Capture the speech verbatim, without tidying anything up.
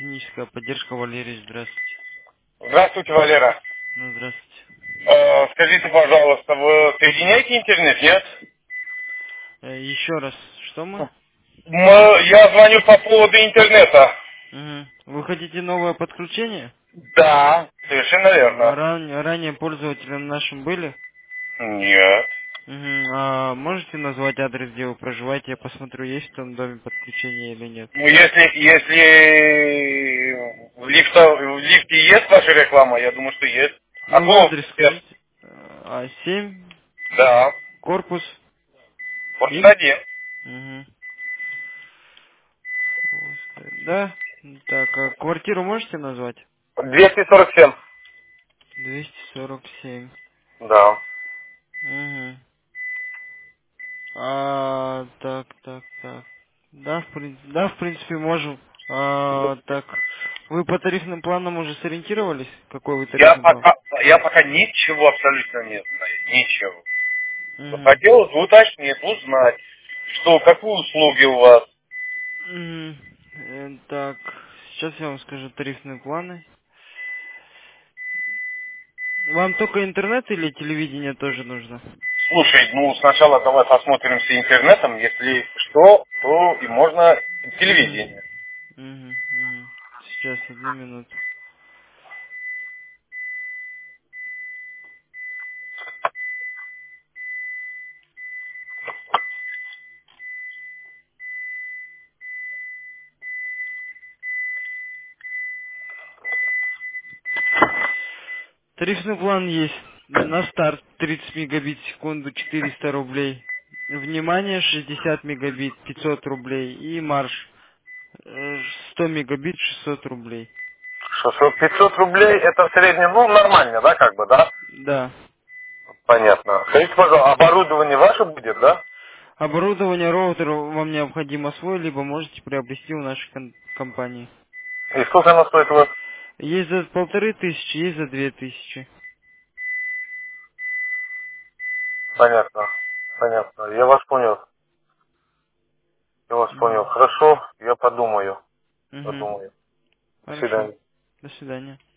техническая поддержка, Валерий, здравствуйте. Здравствуйте, Валера. Ну, здравствуйте. Э, скажите, пожалуйста, вы соединяете интернет, нет? Э, еще раз, что мы? М, Я звоню по поводу интернета. Мгм. Вы хотите новое подключение? Да, совершенно верно. Ран- ранее пользователем нашим были? Нет. Мгм. А можете назвать адрес, где вы проживаете? Я посмотрю, есть в том доме подключение или нет. Ну, если, если в, лифта, в лифте есть ваша реклама, я думаю, что есть. А Ну, вы то, адрес скажите. А семь, да, корпус, вот и? один. Угу. Да? Так, а квартиру можете назвать? двести сорок семь. двести сорок семь. Да. Угу. А, так, так, так. Да, в принципе, да, в принципе, можем. А, так, вы по тарифным планам уже сориентировались? Какой вы Я тарифный план? пока, я пока ничего абсолютно не знаю. Ничего. Угу. Хотелось бы уточнить, узнать, что, какие услуги у вас. Мгм. Э, Так, сейчас я вам скажу тарифные планы. Вам только интернет или телевидение тоже нужно? Слушай, ну сначала давай посмотримся интернетом, если что, то и можно Угу. телевидение. Угу. Угу. Сейчас, одну минуту. Тарифный план есть. На старт тридцать мегабит в секунду четыреста рублей. Внимание шестьдесят мегабит пятьсот рублей. И марш э, сто мегабит шестьсот рублей. шестьсот пятьсот рублей это в среднем, ну нормально, да, как бы, да? Да. Понятно. Скажите, пожалуйста, оборудование ваше будет, да? Оборудование роутера вам необходимо свой, либо можете приобрести у нашей кон- компании. И сколько оно стоит у вас? Есть за полторы тысячи, есть за две тысячи. Понятно. Понятно. Я вас понял. Я вас понял. Угу. Хорошо, я подумаю. Угу. Подумаю. До Хорошо. свидания. До свидания.